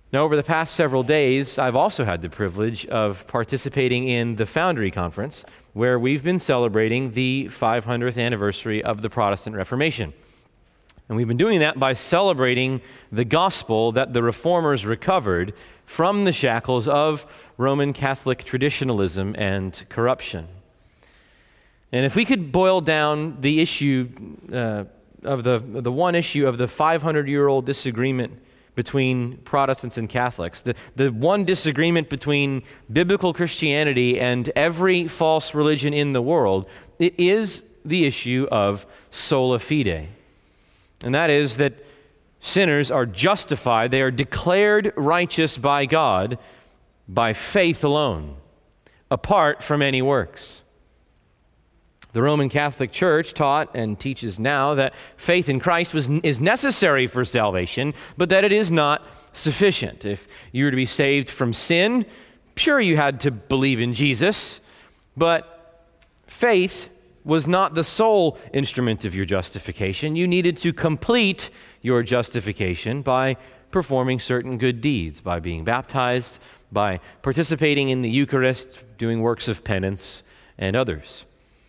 Now, over the past several days, I've also had the privilege of participating in the Foundry Conference, where we've been celebrating the 500th anniversary of the Protestant Reformation. And we've been doing that by celebrating the gospel that the Reformers recovered from the shackles of Roman Catholic traditionalism and corruption. And if we could boil down the issue of the one issue of the 500-year-old disagreement between Protestants and Catholics, the one disagreement between biblical Christianity and every false religion in the world, it is the issue of sola fide. And that is that sinners are justified, they are declared righteous by God by faith alone, apart from any works. The Roman Catholic Church taught and teaches now that faith in Christ is necessary for salvation, but that it is not sufficient. If you were to be saved from sin, sure, you had to believe in Jesus, but faith was not the sole instrument of your justification. You needed to complete your justification by performing certain good deeds, by being baptized, by participating in the Eucharist, doing works of penance, and others.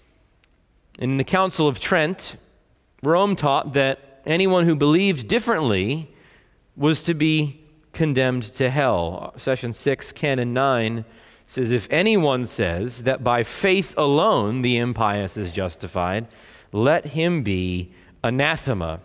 In the Council of Trent, Rome taught that anyone who believed differently was to be condemned to hell. Session 6, Canon 9 says, if anyone says that by faith alone the impious is justified, let him be anathema.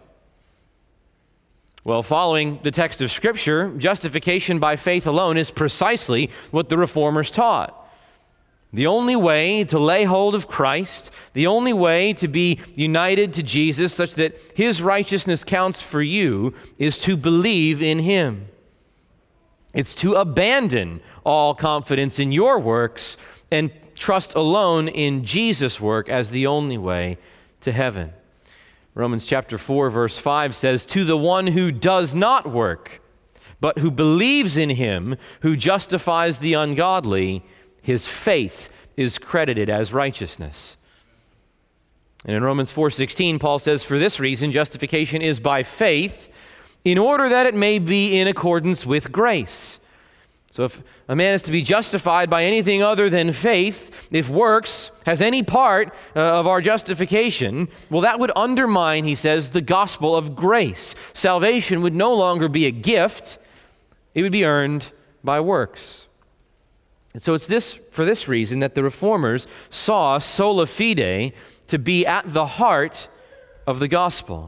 Well, following the text of Scripture, justification by faith alone is precisely what the Reformers taught. The only way to lay hold of Christ, the only way to be united to Jesus such that His righteousness counts for you, is to believe in Him. It's to abandon all confidence in your works and trust alone in Jesus' work as the only way to heaven. Romans chapter 4, verse 5 says, to the one who does not work, but who believes in Him who justifies the ungodly, his faith is credited as righteousness. And in Romans 4:16, Paul says, for this reason, justification is by faith, in order that it may be in accordance with grace. So if a man is to be justified by anything other than faith, if works has any part of our justification, well, that would undermine, he says, the gospel of grace. Salvation would no longer be a gift, it would be earned by works. And so it's for this reason that the Reformers saw sola fide to be at the heart of the gospel.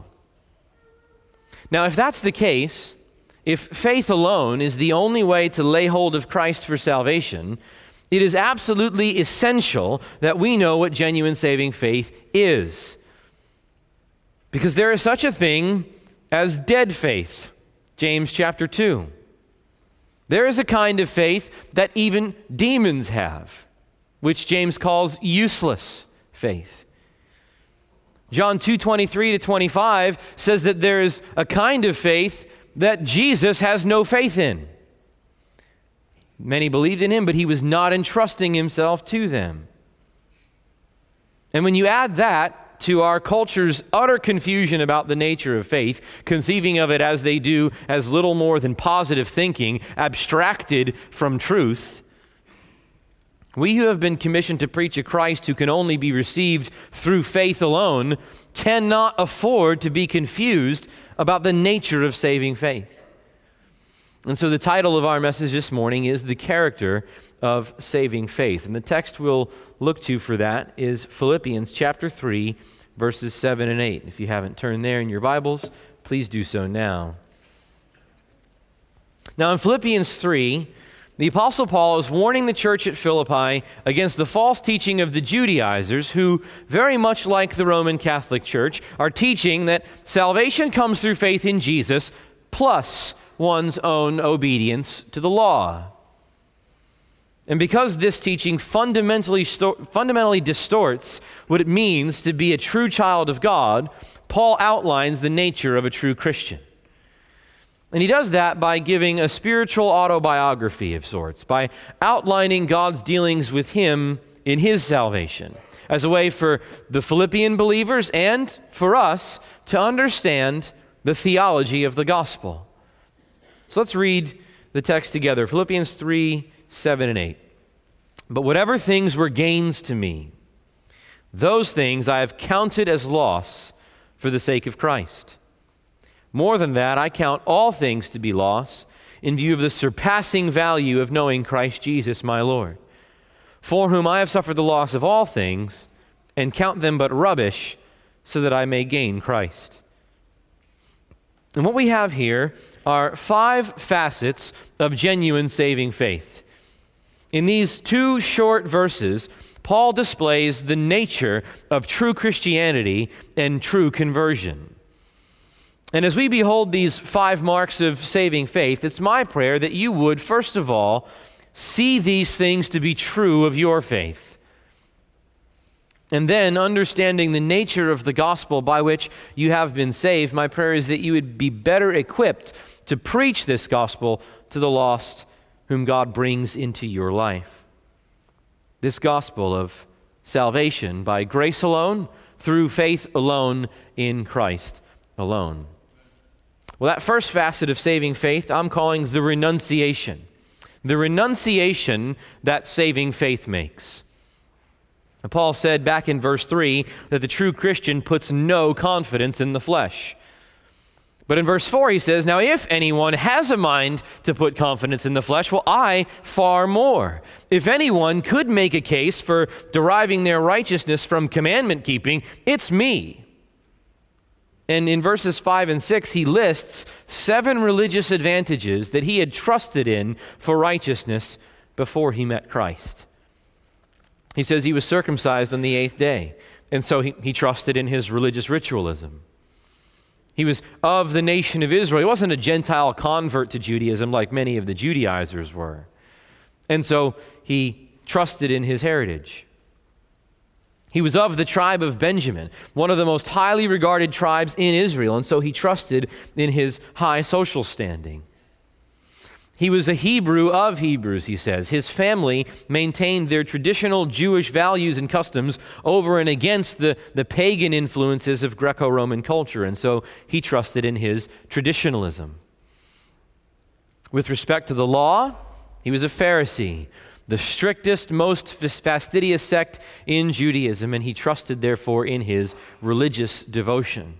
Now, if that's the case, if faith alone is the only way to lay hold of Christ for salvation, it is absolutely essential that we know what genuine saving faith is. Because there is such a thing as dead faith, James chapter 2. There is a kind of faith that even demons have, which James calls useless faith. John 2:23-25 says that there is a kind of faith that Jesus has no faith in. Many believed in Him, but He was not entrusting Himself to them. And when you add that to our culture's utter confusion about the nature of faith, conceiving of it as they do as little more than positive thinking, abstracted from truth, we who have been commissioned to preach a Christ who can only be received through faith alone cannot afford to be confused about the nature of saving faith. And so the title of our message this morning is The Character of Saving Faith. And the text we'll look to for that is Philippians chapter 3, verses 7 and 8. If you haven't turned there in your Bibles, please do so now. Now in Philippians 3, the Apostle Paul is warning the church at Philippi against the false teaching of the Judaizers who, very much like the Roman Catholic Church, are teaching that salvation comes through faith in Jesus plus one's own obedience to the law. And because this teaching fundamentally distorts what it means to be a true child of God, Paul outlines the nature of a true Christian. And he does that by giving a spiritual autobiography of sorts, by outlining God's dealings with him in his salvation, as a way for the Philippian believers and for us to understand the theology of the gospel. So let's read the text together. Philippians 3, 7 and 8. But whatever things were gains to me, those things I have counted as loss for the sake of Christ. More than that, I count all things to be loss in view of the surpassing value of knowing Christ Jesus my Lord, for whom I have suffered the loss of all things and count them but rubbish, so that I may gain Christ. And what we have here are 5 facets of genuine saving faith. In these 2 short verses, Paul displays the nature of true Christianity and true conversion. And as we behold these 5 marks of saving faith, it's my prayer that you would, first of all, see these things to be true of your faith. And then, understanding the nature of the gospel by which you have been saved, my prayer is that you would be better equipped to preach this gospel to the lost whom God brings into your life. This gospel of salvation by grace alone, through faith alone, in Christ alone. Well, that first facet of saving faith, I'm calling the renunciation. The renunciation that saving faith makes. Paul said back in verse 3 that the true Christian puts no confidence in the flesh. But in verse 4 he says, now if anyone has a mind to put confidence in the flesh, well, I far more. If anyone could make a case for deriving their righteousness from commandment keeping, it's me. And in verses 5 and 6 he lists 7 religious advantages that he had trusted in for righteousness before he met Christ. He says he was circumcised on the 8th day, and so he trusted in his religious ritualism. He was of the nation of Israel. He wasn't a Gentile convert to Judaism like many of the Judaizers were. And so he trusted in his heritage. He was of the tribe of Benjamin, one of the most highly regarded tribes in Israel, and so he trusted in his high social standing. He was a Hebrew of Hebrews, he says. His family maintained their traditional Jewish values and customs over and against the pagan influences of Greco-Roman culture, and so he trusted in his traditionalism. With respect to the law, he was a Pharisee, the strictest, most fastidious sect in Judaism, and he trusted, therefore, in his religious devotion.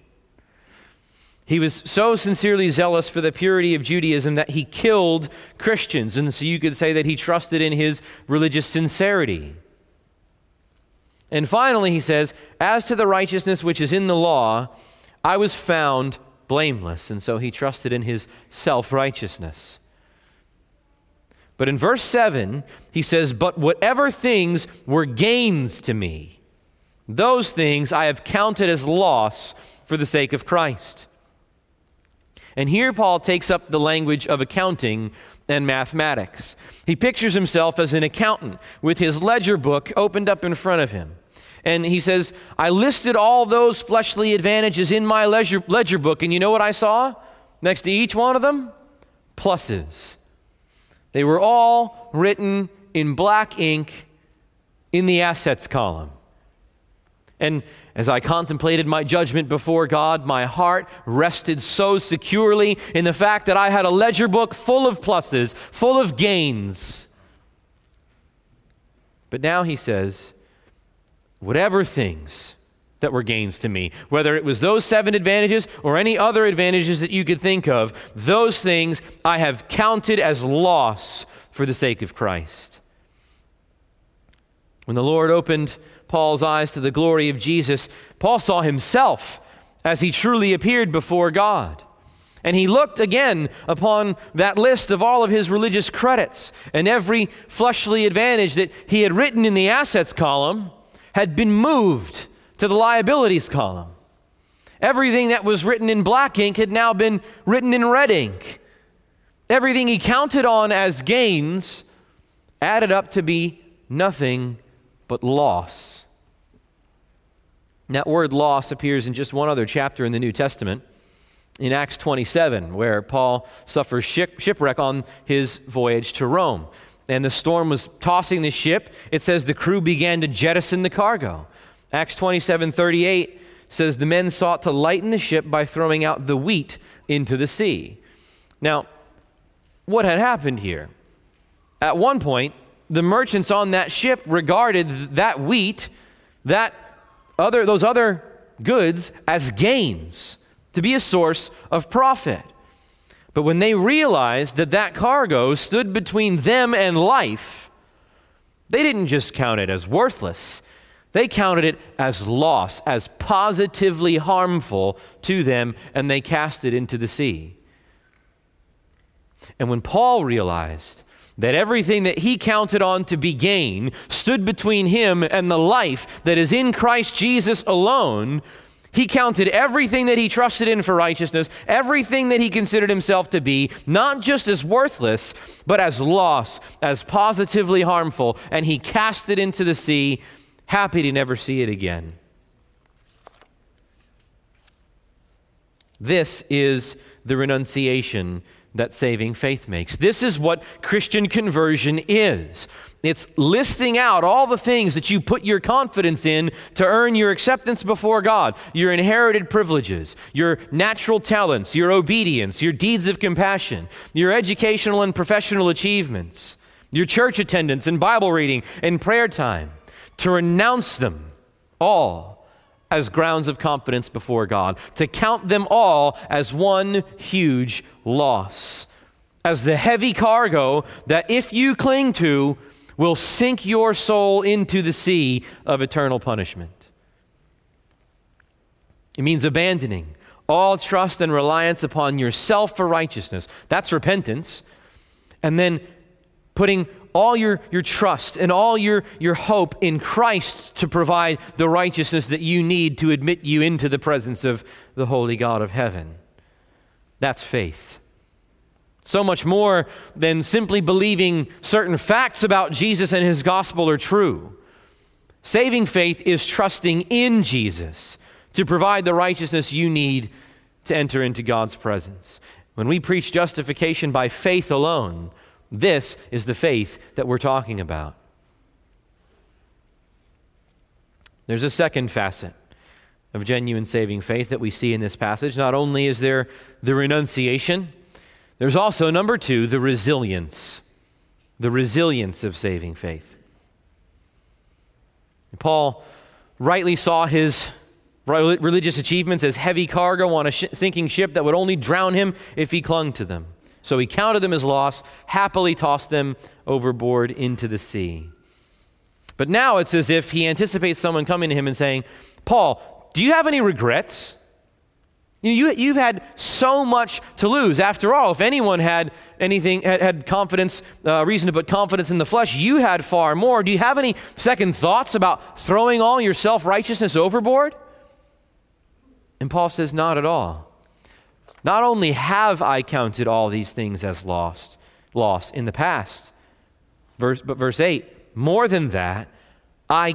He was so sincerely zealous for the purity of Judaism that he killed Christians, and so you could say that he trusted in his religious sincerity. And finally, he says, as to the righteousness which is in the law, I was found blameless, and so he trusted in his self-righteousness. But in verse 7, he says, but whatever things were gains to me, those things I have counted as loss for the sake of Christ. And here Paul takes up the language of accounting and mathematics. He pictures himself as an accountant with his ledger book opened up in front of him. And he says, I listed all those fleshly advantages in my ledger book, and you know what I saw? Next to each one of them? Pluses. They were all written in black ink in the assets column. And as I contemplated my judgment before God, my heart rested so securely in the fact that I had a ledger book full of pluses, full of gains. But now he says, whatever things that were gains to me, whether it was those 7 advantages or any other advantages that you could think of, those things I have counted as loss for the sake of Christ. When the Lord opened Paul's eyes to the glory of Jesus, Paul saw himself as he truly appeared before God. And he looked again upon that list of all of his religious credits, and every fleshly advantage that he had written in the assets column had been moved to the liabilities column. Everything that was written in black ink had now been written in red ink. Everything he counted on as gains added up to be nothing but loss. And that word loss appears in just one other chapter in the New Testament, in Acts 27, where Paul suffers shipwreck on his voyage to Rome. And the storm was tossing the ship. It says the crew began to jettison the cargo. Acts 27:38 says the men sought to lighten the ship by throwing out the wheat into the sea. Now, what had happened here. At one point, the merchants on that ship regarded that wheat, those other goods, as gains, to be a source of profit. But when they realized that that cargo stood between them and life, they didn't just count it as worthless. They counted it as loss, as positively harmful to them, and they cast it into the sea. And when Paul realized that everything that he counted on to be gain stood between him and the life that is in Christ Jesus alone, he counted everything that he trusted in for righteousness, everything that he considered himself to be, not just as worthless, but as loss, as positively harmful, and he cast it into the sea, happy to never see it again. This is the renunciation that saving faith makes. This is what Christian conversion is. It's listing out all the things that you put your confidence in to earn your acceptance before God, your inherited privileges, your natural talents, your obedience, your deeds of compassion, your educational and professional achievements, your church attendance and Bible reading and prayer time, to renounce them all as grounds of confidence before God, to count them all as one huge loss, as the heavy cargo that if you cling to will sink your soul into the sea of eternal punishment. It means abandoning all trust and reliance upon yourself for righteousness. That's repentance. And then putting all your trust and all your hope in Christ to provide the righteousness that you need to admit you into the presence of the holy God of heaven. That's faith. So much more than simply believing certain facts about Jesus and his gospel are true. Saving faith is trusting in Jesus to provide the righteousness you need to enter into God's presence. When we preach justification by faith alone, this is the faith that we're talking about. There's a second facet of genuine saving faith that we see in this passage. Not only is there the renunciation, there's also, number two, the resilience of saving faith. Paul rightly saw his religious achievements as heavy cargo on a sinking ship that would only drown him if he clung to them. So he counted them as loss, happily tossed them overboard into the sea. But now it's as if he anticipates someone coming to him and saying, Paul, do you have any regrets? You've had so much to lose. After all, if anyone had confidence, reason to put confidence in the flesh, you had far more. Do you have any second thoughts about throwing all your self-righteousness overboard? And Paul says, not at all. Not only have I counted all these things as loss in the past, but verse 8, more than that, I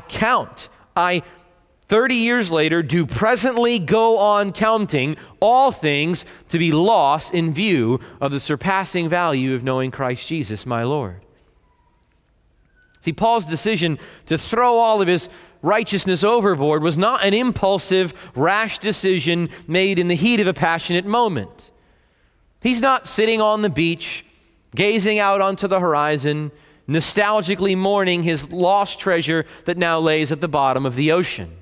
30 years later, do presently go on counting all things to be lost in view of the surpassing value of knowing Christ Jesus, my Lord. See, Paul's decision to throw all of his righteousness overboard was not an impulsive, rash decision made in the heat of a passionate moment. He's not sitting on the beach, gazing out onto the horizon, nostalgically mourning his lost treasure that now lays at the bottom of the ocean.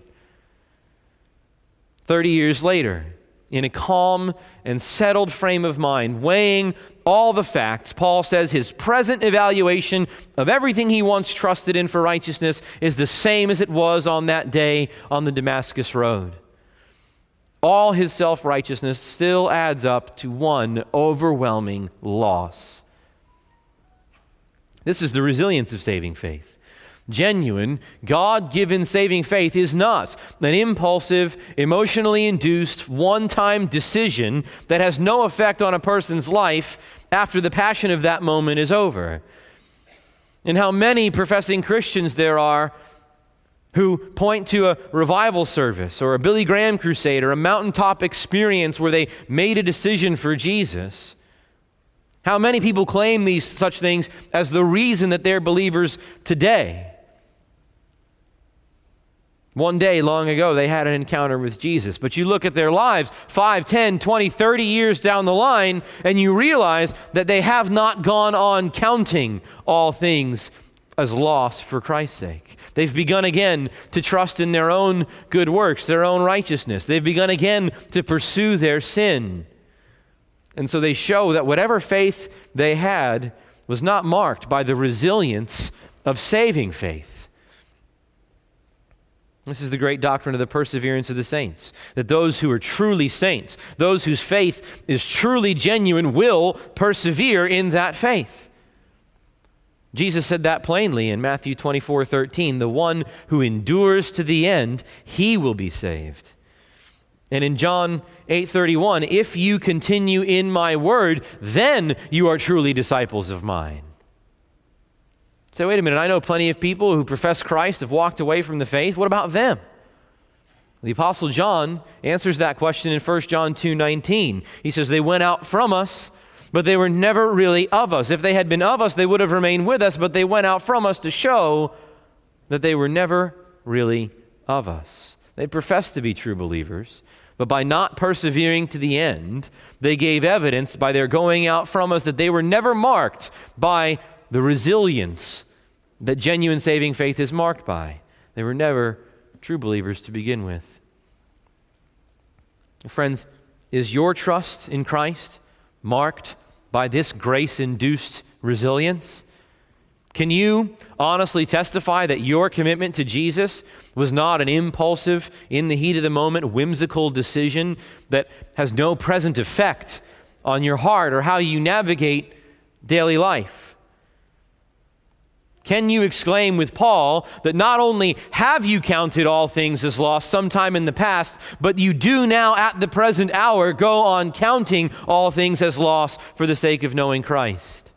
30 years later, in a calm and settled frame of mind, weighing all the facts, Paul says his present evaluation of everything he once trusted in for righteousness is the same as it was on that day on the Damascus road. All his self-righteousness still adds up to one overwhelming loss. This is the resilience of saving faith. Genuine, God-given saving faith is not an impulsive, emotionally induced, one-time decision that has no effect on a person's life after the passion of that moment is over. And how many professing Christians there are who point to a revival service or a Billy Graham crusade or a mountaintop experience where they made a decision for Jesus. How many people claim such things as the reason that they're believers today? One day long ago, they had an encounter with Jesus. But you look at their lives 5, 10, 20, 30 years down the line, and you realize that they have not gone on counting all things as loss for Christ's sake. They've begun again to trust in their own good works, their own righteousness. They've begun again to pursue their sin. And so they show that whatever faith they had was not marked by the resilience of saving faith. This is the great doctrine of the perseverance of the saints, that those who are truly saints, those whose faith is truly genuine, will persevere in that faith. Jesus said that plainly in Matthew 24:13, the one who endures to the end, he will be saved. And in John 8:31, if you continue in my word, then you are truly disciples of mine. Say, wait a minute, I know plenty of people who profess Christ have walked away from the faith. What about them? The Apostle John answers that question in 1 John 2:19. He says, they went out from us, but they were never really of us. If they had been of us, they would have remained with us, but they went out from us to show that they were never really of us. They professed to be true believers, but by not persevering to the end, they gave evidence by their going out from us that they were never marked by the resilience that genuine saving faith is marked by. They were never true believers to begin with. Friends, is your trust in Christ marked by this grace-induced resilience? Can you honestly testify that your commitment to Jesus was not an impulsive, in the heat of the moment, whimsical decision that has no present effect on your heart or how you navigate daily life? Can you exclaim with Paul that not only have you counted all things as loss sometime in the past, but you do now at the present hour go on counting all things as loss for the sake of knowing Christ?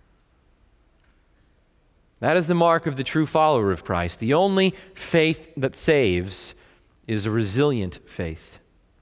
That is the mark of the true follower of Christ. The only faith that saves is a resilient faith.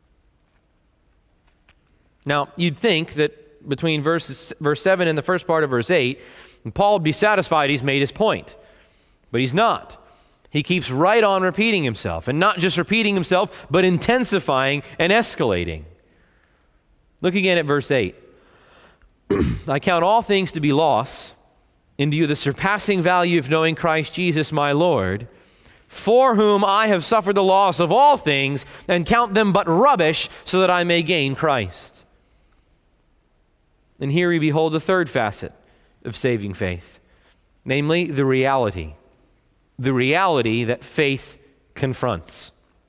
Now, you'd think that between verse 7 and the first part of verse 8, Paul would be satisfied he's made his point, but he's not. He keeps right on repeating himself, and not just repeating himself, but intensifying and escalating. Look again at verse 8. I count all things to be loss in view of the surpassing value of knowing Christ Jesus my Lord, for whom I have suffered the loss of all things, and count them but rubbish, so that I may gain Christ. And here we behold the third facet of saving faith, namely the reality that faith confronts.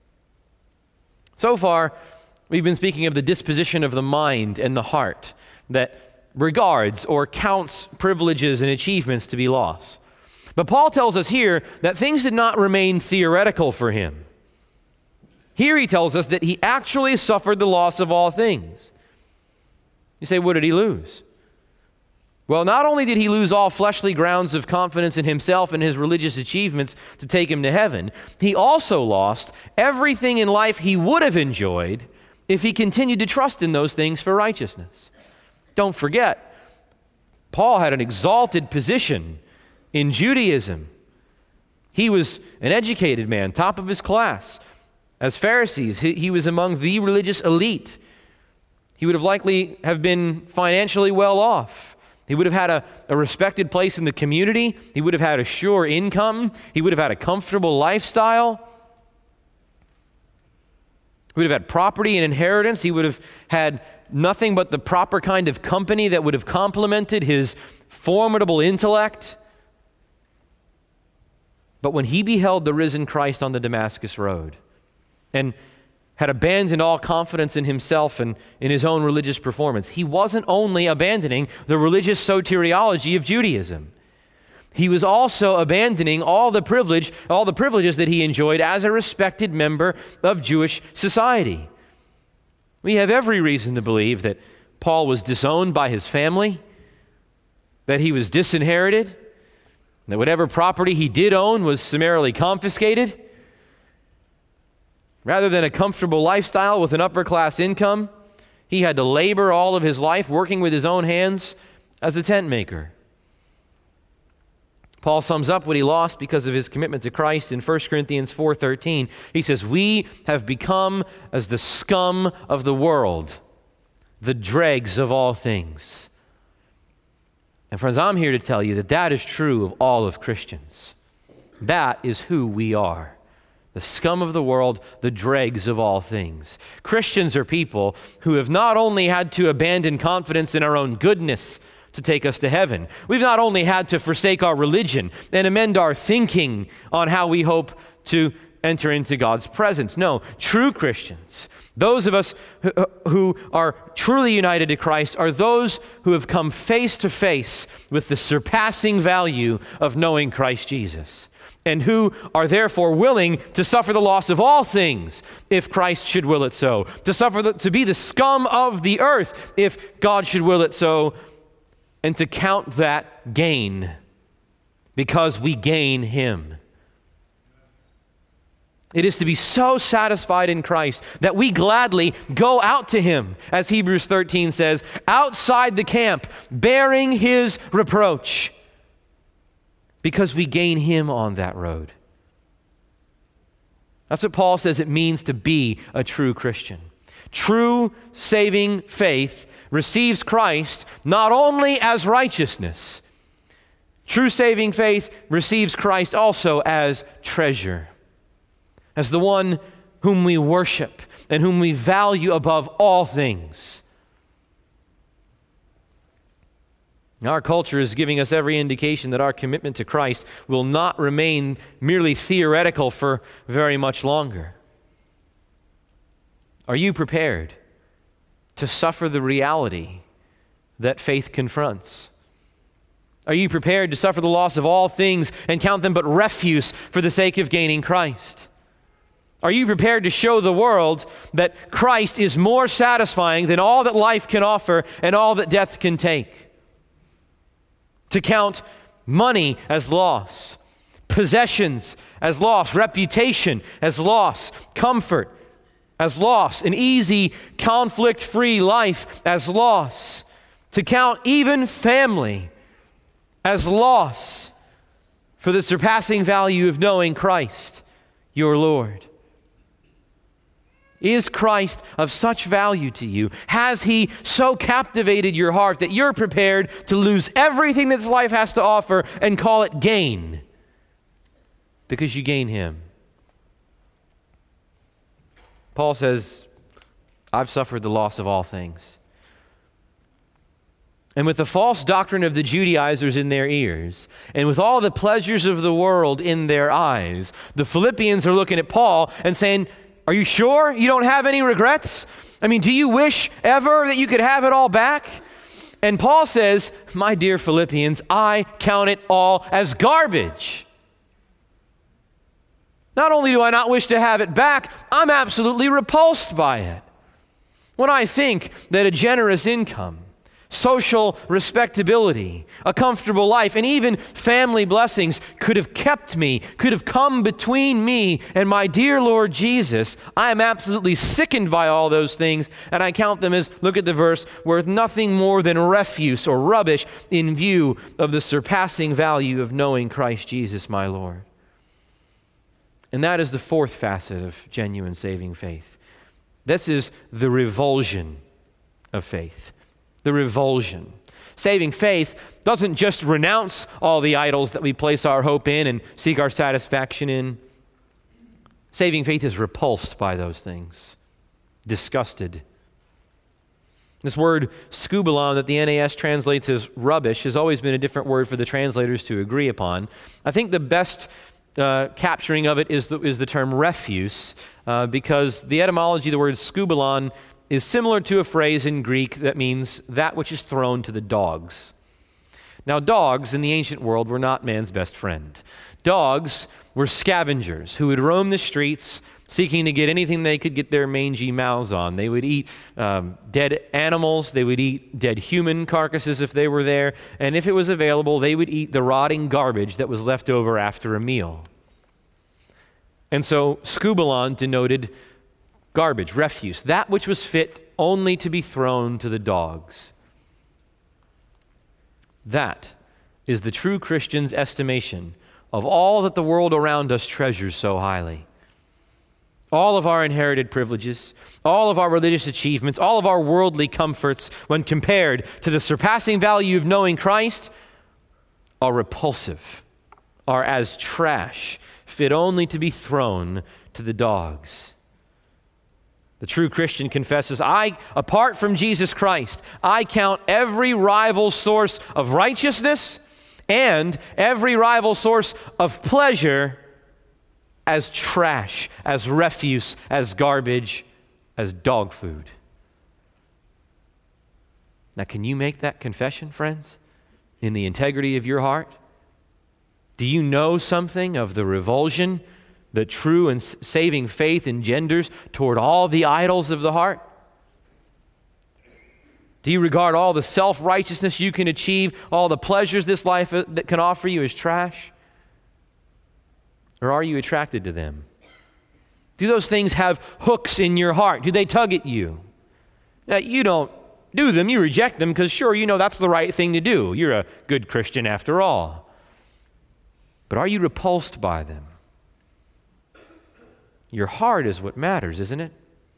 So far, we've been speaking of the disposition of the mind and the heart that regards or counts privileges and achievements to be loss. But Paul tells us here that things did not remain theoretical for him. Here he tells us that he actually suffered the loss of all things. You say, what did he lose? Well, not only did he lose all fleshly grounds of confidence in himself and his religious achievements to take him to heaven, he also lost everything in life he would have enjoyed if he continued to trust in those things for righteousness. Don't forget, Paul had an exalted position in Judaism. He was an educated man, top of his class. As Pharisees, he was among the religious elite. He would have likely have been financially well off. He would have had a respected place in the community. He would have had a sure income. He would have had a comfortable lifestyle. He would have had property and inheritance. He would have had nothing but the proper kind of company that would have complemented his formidable intellect. But when he beheld the risen Christ on the Damascus road and had abandoned all confidence in himself and in his own religious performance, he wasn't only abandoning the religious soteriology of Judaism. He was also abandoning all the privileges that he enjoyed as a respected member of Jewish society. We have every reason to believe that Paul was disowned by his family, that he was disinherited, that whatever property he did own was summarily confiscated. Rather than a comfortable lifestyle with an upper-class income, he had to labor all of his life working with his own hands as a tent maker. Paul sums up what he lost because of his commitment to Christ in 1 Corinthians 4:13. He says, "We have become as the scum of the world, the dregs of all things." And friends, I'm here to tell you that that is true of all of Christians. That is who we are. The scum of the world, the dregs of all things. Christians are people who have not only had to abandon confidence in our own goodness to take us to heaven. We've not only had to forsake our religion and amend our thinking on how we hope to enter into God's presence. No, true Christians, those of us who are truly united to Christ, are those who have come face to face with the surpassing value of knowing Christ Jesus, and who are therefore willing to suffer the loss of all things if Christ should will it so, to be the scum of the earth if God should will it so, and to count that gain because we gain Him. It is to be so satisfied in Christ that we gladly go out to Him, as Hebrews 13 says, outside the camp, bearing His reproach, because we gain Him on that road. That's what Paul says it means to be a true Christian. True saving faith receives Christ not only as righteousness. True saving faith receives Christ also as treasure, as the one whom we worship and whom we value above all things. Our culture is giving us every indication that our commitment to Christ will not remain merely theoretical for very much longer. Are you prepared to suffer the reality that faith confronts? Are you prepared to suffer the loss of all things and count them but refuse for the sake of gaining Christ? Are you prepared to show the world that Christ is more satisfying than all that life can offer and all that death can take? To count money as loss, possessions as loss, reputation as loss, comfort as loss, an easy, conflict-free life as loss, to count even family as loss for the surpassing value of knowing Christ, your Lord. Is Christ of such value to you? Has He so captivated your heart that you're prepared to lose everything that this life has to offer and call it gain because you gain Him? Paul says, I've suffered the loss of all things. And with the false doctrine of the Judaizers in their ears, and with all the pleasures of the world in their eyes, the Philippians are looking at Paul and saying, are you sure you don't have any regrets? I mean, do you wish ever that you could have it all back? And Paul says, my dear Philippians, I count it all as garbage. Not only do I not wish to have it back, I'm absolutely repulsed by it. When I think that a generous income, social respectability, a comfortable life, and even family blessings could have kept me, could have come between me and my dear Lord Jesus, I am absolutely sickened by all those things, and I count them as, look at the verse, worth nothing more than refuse or rubbish in view of the surpassing value of knowing Christ Jesus, my Lord. And that is the fourth facet of genuine saving faith. This is the revulsion of faith. The revulsion. Saving faith doesn't just renounce all the idols that we place our hope in and seek our satisfaction in. Saving faith is repulsed by those things, disgusted. This word skubalon that the NAS translates as rubbish has always been a different word for the translators to agree upon. I think the best capturing of it is the term refuse, because the etymology of the word skubalon is similar to a phrase in Greek that means that which is thrown to the dogs. Now, dogs in the ancient world were not man's best friend. Dogs were scavengers who would roam the streets seeking to get anything they could get their mangy mouths on. They would eat dead animals. They would eat dead human carcasses if they were there. And if it was available, they would eat the rotting garbage that was left over after a meal. And so skubalon denoted garbage, refuse, that which was fit only to be thrown to the dogs. That is the true Christian's estimation of all that the world around us treasures so highly. All of our inherited privileges, all of our religious achievements, all of our worldly comforts, when compared to the surpassing value of knowing Christ, are repulsive, are as trash, fit only to be thrown to the dogs. The true Christian confesses, apart from Jesus Christ, I count every rival source of righteousness and every rival source of pleasure as trash, as refuse, as garbage, as dog food. Now, can you make that confession, friends, in the integrity of your heart? Do you know something of the revulsion that true and saving faith engenders toward all the idols of the heart? Do you regard all the self-righteousness you can achieve, all the pleasures this life that can offer you as trash? Or are you attracted to them? Do those things have hooks in your heart? Do they tug at you? Now, you don't do them, you reject them because sure, you know that's the right thing to do. You're a good Christian after all. But are you repulsed by them? Your heart is what matters, isn't it?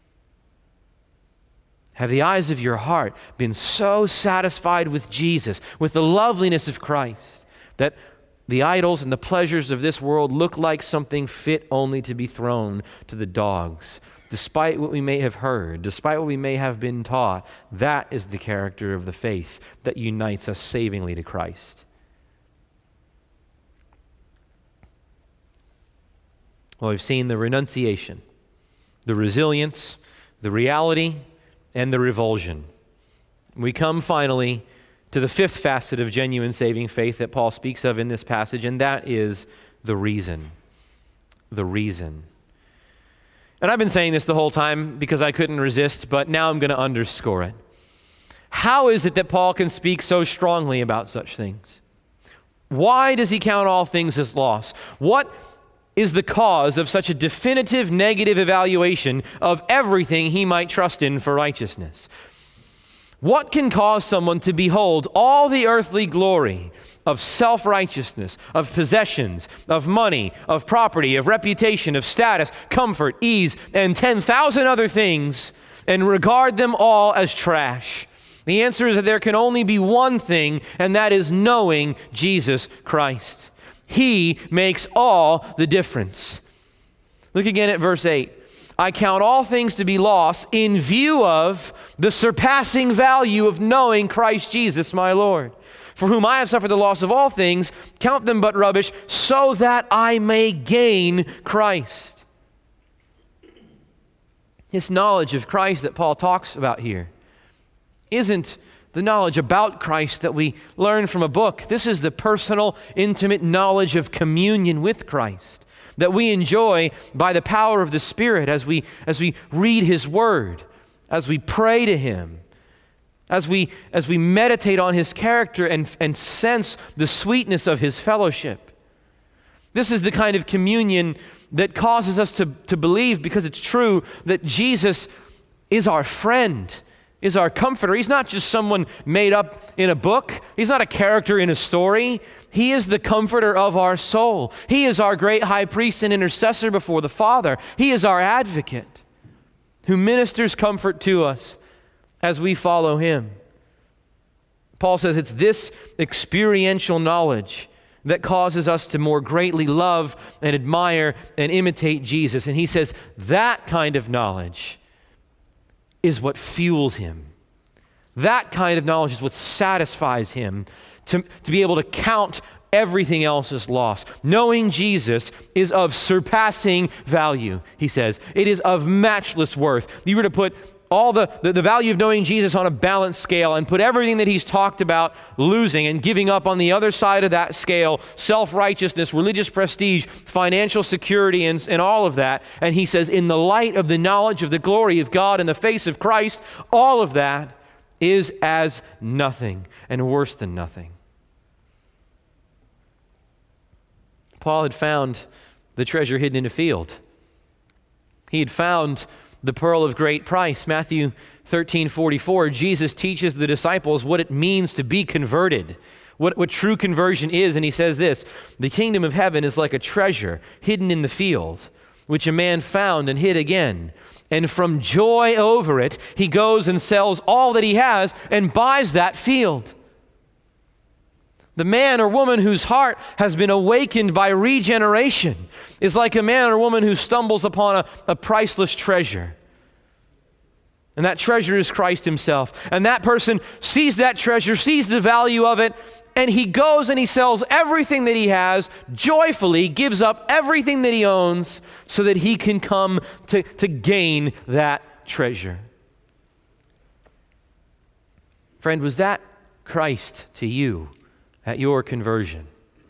Have the eyes of your heart been so satisfied with Jesus, with the loveliness of Christ, that the idols and the pleasures of this world look like something fit only to be thrown to the dogs? Despite what we may have heard, despite what we may have been taught, that is the character of the faith that unites us savingly to Christ. Well, we've seen the renunciation, the resilience, the reality, and the revulsion. We come finally to the fifth facet of genuine saving faith that Paul speaks of in this passage, and that is the reason. The reason. And I've been saying this the whole time because I couldn't resist, but now I'm going to underscore it. How is it that Paul can speak so strongly about such things? Why does he count all things as loss? What is the cause of such a definitive negative evaluation of everything he might trust in for righteousness? What can cause someone to behold all the earthly glory of self-righteousness, of possessions, of money, of property, of reputation, of status, comfort, ease, and 10,000 other things, and regard them all as trash? The answer is that there can only be one thing, and that is knowing Jesus Christ. He makes all the difference. Look again at verse 8. I count all things to be loss in view of the surpassing value of knowing Christ Jesus my Lord, for whom I have suffered the loss of all things, count them but rubbish, so that I may gain Christ. This knowledge of Christ that Paul talks about here isn't the knowledge about Christ that we learn from a book. This is the personal, intimate knowledge of communion with Christ that we enjoy by the power of the Spirit as we read His Word, as we pray to Him, as we meditate on His character and sense the sweetness of His fellowship. This is the kind of communion that causes us to believe, because it's true, that Jesus is our friend, is our comforter. He's not just someone made up in a book. He's not a character in a story. He is the comforter of our soul. He is our great high priest and intercessor before the Father. He is our advocate who ministers comfort to us as we follow Him. Paul says it's this experiential knowledge that causes us to more greatly love and admire and imitate Jesus. And he says that kind of knowledge is what fuels Him. That kind of knowledge is what satisfies Him to be able to count everything else as loss. Knowing Jesus is of surpassing value, he says. It is of matchless worth. You were to put all the value of knowing Jesus on a balanced scale and put everything that He's talked about losing and giving up on the other side of that scale, self-righteousness, religious prestige, financial security, and all of that. And he says, in the light of the knowledge of the glory of God in the face of Christ, all of that is as nothing and worse than nothing. Paul had found the treasure hidden in a field. He had found the pearl of great price. Matthew 13:44, Jesus teaches the disciples what it means to be converted, what true conversion is, and he says this: the kingdom of heaven is like a treasure hidden in the field, which a man found and hid again. And from joy over it, he goes and sells all that he has and buys that field. The man or woman whose heart has been awakened by regeneration is like a man or woman who stumbles upon a priceless treasure. And that treasure is Christ himself. And that person sees that treasure, sees the value of it, and he goes and he sells everything that he has, joyfully gives up everything that he owns so that he can come to gain that treasure. Friend, was that Christ to you at your conversion?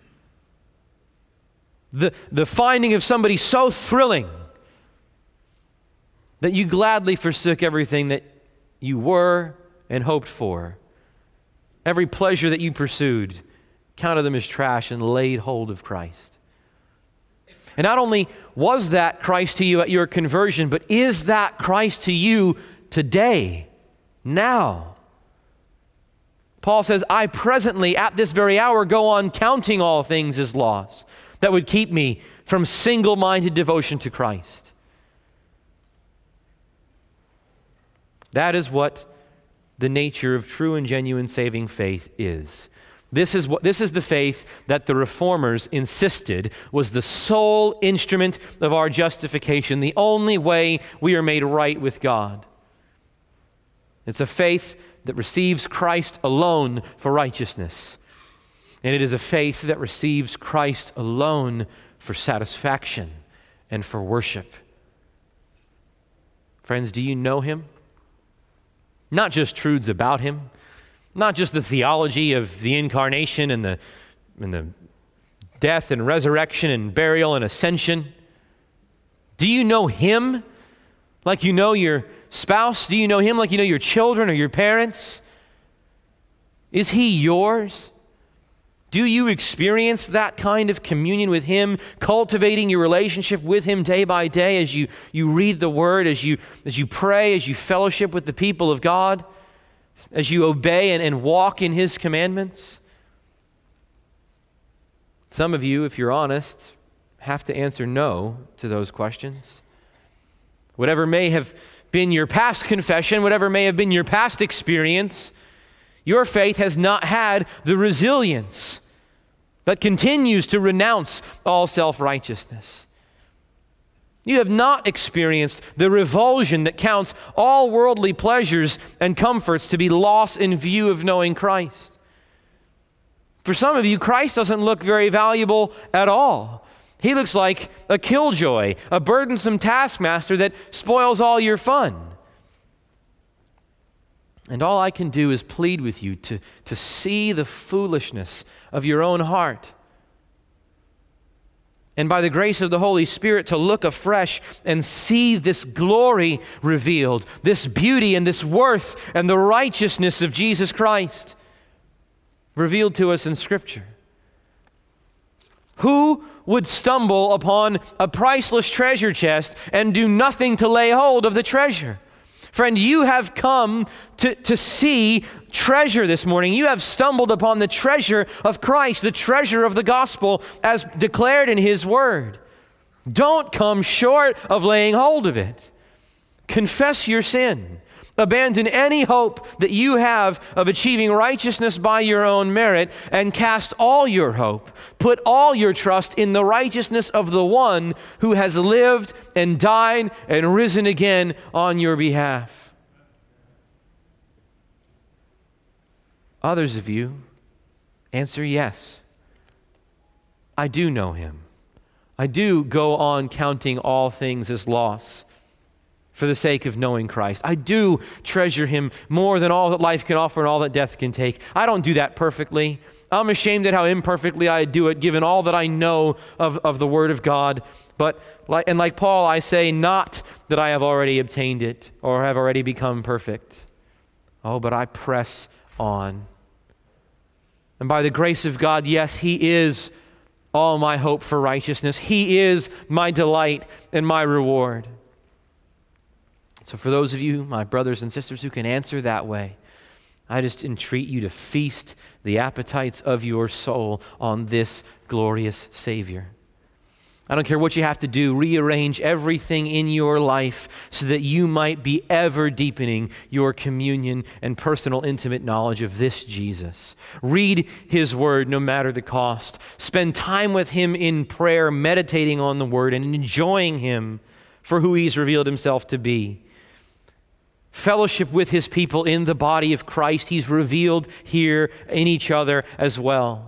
The finding of somebody so thrilling that you gladly forsook everything that you were and hoped for. Every pleasure that you pursued, counted them as trash and laid hold of Christ. And not only was that Christ to you at your conversion, but is that Christ to you today, now? Paul says, I presently, at this very hour, go on counting all things as loss that would keep me from single-minded devotion to Christ. That is what the nature of true and genuine saving faith is. This is the faith that the Reformers insisted was the sole instrument of our justification, the only way we are made right with God. It's a faith that receives Christ alone for righteousness. And it is a faith that receives Christ alone for satisfaction and for worship. Friends, do you know him? Not just truths about him, not just the theology of the incarnation and the death and resurrection and burial and ascension. Do you know him like you know your spouse? Do you know him like you know your children or your parents? Is he yours? Do you experience that kind of communion with him, cultivating your relationship with him day by day as you read the word, as you pray, as you fellowship with the people of God, as you obey and walk in his commandments? Some of you, if you're honest, have to answer no to those questions. Whatever may have been your past confession, whatever may have been your past experience, your faith has not had the resilience that continues to renounce all self-righteousness. You have not experienced the revulsion that counts all worldly pleasures and comforts to be lost in view of knowing Christ. For some of you, Christ doesn't look very valuable at all. He looks like a killjoy, a burdensome taskmaster that spoils all your fun. And all I can do is plead with you to see the foolishness of your own heart. And by the grace of the Holy Spirit to look afresh and see this glory revealed, this beauty and this worth and the righteousness of Jesus Christ revealed to us in Scripture. Who would stumble upon a priceless treasure chest and do nothing to lay hold of the treasure? Friend, you have come to see treasure this morning. You have stumbled upon the treasure of Christ, the treasure of the gospel as declared in his word. Don't come short of laying hold of it. Confess your sin. Abandon any hope that you have of achieving righteousness by your own merit and cast all your hope, put all your trust in the righteousness of the one who has lived and died and risen again on your behalf. Others of you answer yes. I do know him. I do go on counting all things as loss for the sake of knowing Christ. I do treasure him more than all that life can offer and all that death can take. I don't do that perfectly. I'm ashamed at how imperfectly I do it, given all that I know of the Word of God. But like Paul, I say not that I have already obtained it or have already become perfect. Oh, but I press on. And by the grace of God, yes, he is all my hope for righteousness. He is my delight and my reward. So for those of you, my brothers and sisters, who can answer that way, I just entreat you to feast the appetites of your soul on this glorious Savior. I don't care what you have to do, rearrange everything in your life so that you might be ever deepening your communion and personal intimate knowledge of this Jesus. Read his word no matter the cost. Spend time with him in prayer, meditating on the word and enjoying him for who he's revealed himself to be. Fellowship with his people in the body of Christ. He's revealed here in each other as well.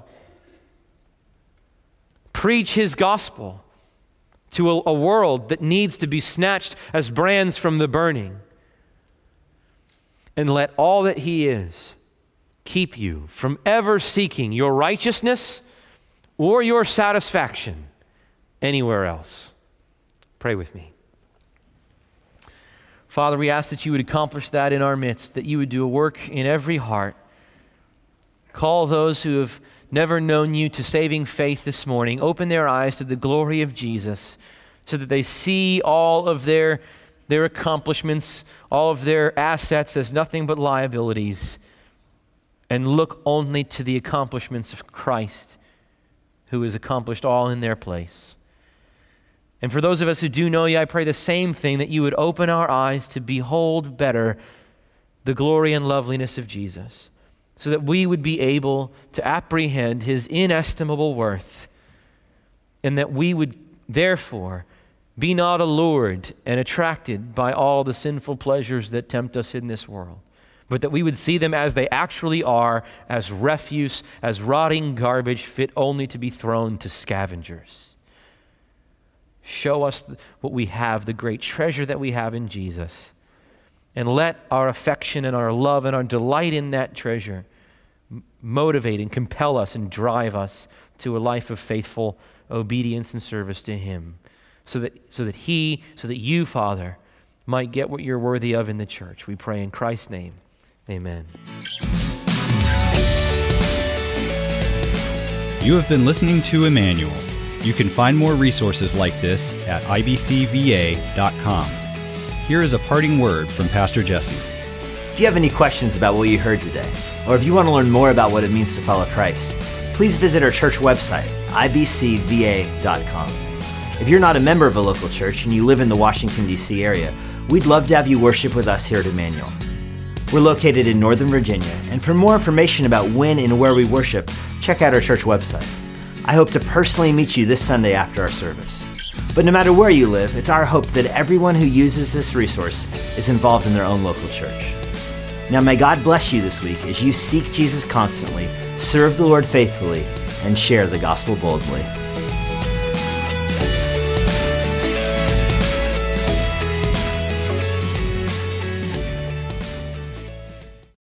Preach his gospel to a world that needs to be snatched as brands from the burning. And let all that he is keep you from ever seeking your righteousness or your satisfaction anywhere else. Pray with me. Father, we ask that you would accomplish that in our midst, that you would do a work in every heart. Call those who have never known you to saving faith this morning. Open their eyes to the glory of Jesus so that they see all of their accomplishments, all of their assets as nothing but liabilities, and look only to the accomplishments of Christ, who has accomplished all in their place. And for those of us who do know you, I pray the same thing, that you would open our eyes to behold better the glory and loveliness of Jesus, so that we would be able to apprehend his inestimable worth, and that we would therefore be not allured and attracted by all the sinful pleasures that tempt us in this world, but that we would see them as they actually are, as refuse, as rotting garbage fit only to be thrown to scavengers. Show us what we have, the great treasure that we have in Jesus. And let our affection and our love and our delight in that treasure motivate and compel us and drive us to a life of faithful obedience and service to him. So that you, Father, might get what you're worthy of in the church. We pray in Christ's name. Amen. You have been listening to Emmanuel. You can find more resources like this at ibcva.com. Here is a parting word from Pastor Jesse. If you have any questions about what you heard today, or if you want to learn more about what it means to follow Christ, please visit our church website, ibcva.com. If you're not a member of a local church and you live in the Washington, D.C. area, we'd love to have you worship with us here at Emmanuel. We're located in Northern Virginia, and for more information about when and where we worship, check out our church website. I hope to personally meet you this Sunday after our service. But no matter where you live, it's our hope that everyone who uses this resource is involved in their own local church. Now may God bless you this week as you seek Jesus constantly, serve the Lord faithfully, and share the gospel boldly.